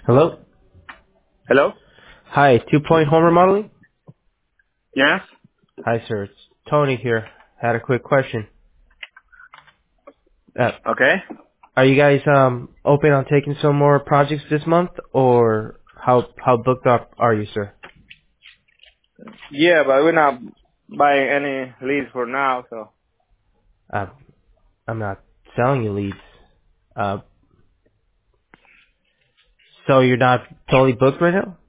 Hello? Hello? Hi, 2 Point Home Remodeling? Yes? Hi, sir. It's Tony here. Had a quick question. Uh, Okay. are you guys open on taking some more projects this month, or how booked up are you, sir? Yeah, but we're not buying any leads for now, so. Uh, I'm not selling you leads. Uh, so you're not totally booked right now?